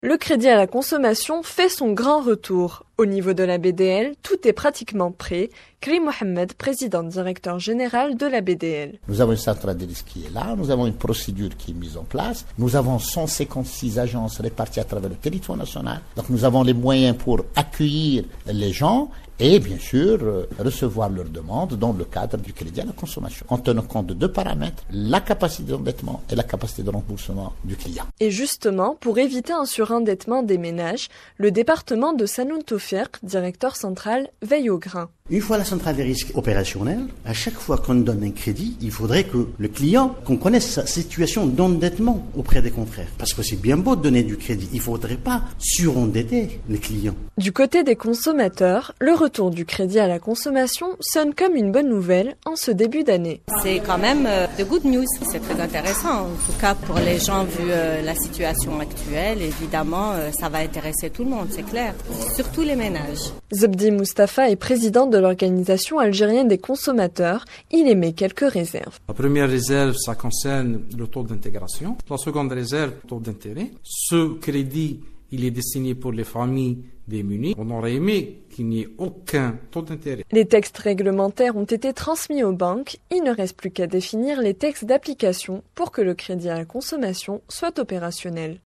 Le crédit à la consommation fait son grand retour. Au niveau de la BDL, tout est pratiquement prêt. Karim Mohamed, président directeur général de la BDL. Nous avons une centrale de risque qui est là, nous avons une procédure qui est mise en place, nous avons 156 agences réparties à travers le territoire national. Donc nous avons les moyens pour accueillir les gens et bien sûr recevoir leurs demandes dans le cadre du crédit à la consommation, en tenant compte de deux paramètres, la capacité d'endettement et la capacité de remboursement du client. Et justement, pour éviter un surendettement des ménages, le département de Sanoun Tofir, directeur central, veille au grain. Une fois la centrale des risques opérationnelle, à chaque fois qu'on donne un crédit, il faudrait que le client, qu'on connaisse sa situation d'endettement auprès des confrères. Parce que c'est bien beau de donner du crédit, il ne faudrait pas surendetter les clients. Du côté des consommateurs, le retour du crédit à la consommation sonne comme une bonne nouvelle en ce début d'année. C'est quand même de good news, c'est très intéressant. En tout cas pour les gens, vu la situation actuelle, évidemment, ça va intéresser tout le monde, c'est clair. Surtout les ménages. Zebdi Mustafa est président de l'Organisation algérienne des consommateurs. Il émet quelques réserves. La première réserve, ça concerne le taux d'intégration. La seconde réserve, le taux d'intérêt. Ce crédit, il est destiné pour les familles démunies. On aurait aimé qu'il n'y ait aucun taux d'intérêt. Les textes réglementaires ont été transmis aux banques. Il ne reste plus qu'à définir les textes d'application pour que le crédit à la consommation soit opérationnel.